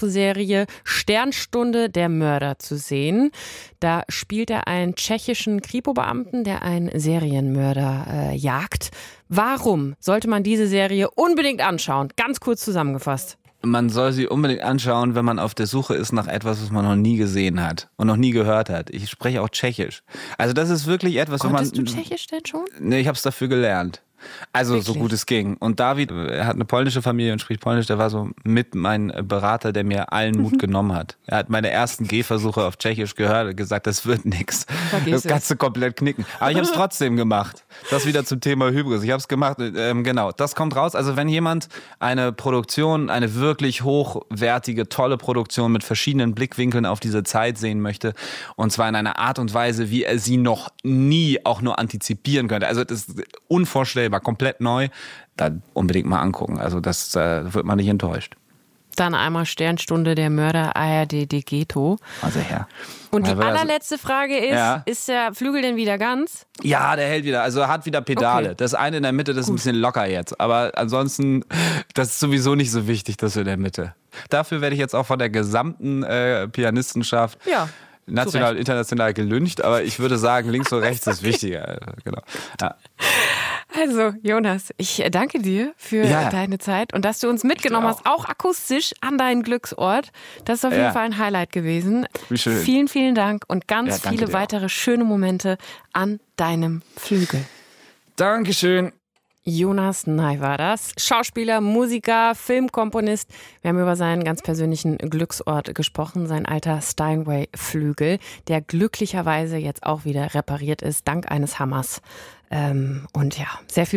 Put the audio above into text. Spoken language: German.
Serie Sternstunde der Mörder zu sehen. Da spielt er einen tschechischen Kripo-Beamten, der einen Serienmörder jagt. Warum sollte man diese Serie unbedingt anschauen? Ganz kurz zusammengefasst. Man soll sie unbedingt anschauen, wenn man auf der Suche ist nach etwas, was man noch nie gesehen hat und noch nie gehört hat. Ich spreche auch Tschechisch. Also das ist wirklich etwas, Konntest du Tschechisch denn schon? Nee, ich habe es dafür gelernt. Also Wirklich? so gut es ging. Und David, er hat eine polnische Familie und spricht Polnisch, der war so mit mein Berater, der mir allen Mut genommen hat. Er hat meine ersten Gehversuche auf Tschechisch gehört und gesagt, das wird nix. Das kannst du komplett knicken. Aber ich habe es trotzdem gemacht. Das wieder zum Thema Hybris. Ich habe es gemacht, genau. Das kommt raus. Also wenn jemand eine Produktion, eine wirklich hochwertige, tolle Produktion mit verschiedenen Blickwinkeln auf diese Zeit sehen möchte, und zwar in einer Art und Weise, wie er sie noch nie auch nur antizipieren könnte. Also das ist unvorstellbar. War komplett neu, dann unbedingt mal angucken. Also das wird man nicht enttäuscht. Dann einmal Sternstunde der Mörder ARD Degeto. Also ja. Und die allerletzte Frage ist, ist der Flügel denn wieder ganz? Ja, der hält wieder. Also er hat wieder Pedale. Okay. Das eine in der Mitte, das ist ein bisschen locker jetzt. Aber ansonsten, das ist sowieso nicht so wichtig, das in der Mitte. Dafür werde ich jetzt auch von der gesamten Pianistenschaft national, international gelyncht. Aber ich würde sagen, links und rechts ist wichtiger. Genau. Ja. Also, Jonas, ich danke dir für deine Zeit und dass du uns mitgenommen hast, auch akustisch an deinen Glücksort. Das ist auf jeden Fall ein Highlight gewesen. Wie schön. Vielen, vielen Dank und ganz viele weitere schöne Momente an deinem Flügel. Dankeschön. Jonas Ney war das. Schauspieler, Musiker, Filmkomponist. Wir haben über seinen ganz persönlichen Glücksort gesprochen, sein alter Steinway-Flügel, der glücklicherweise jetzt auch wieder repariert ist, dank eines Hammers. Und ja, sehr viel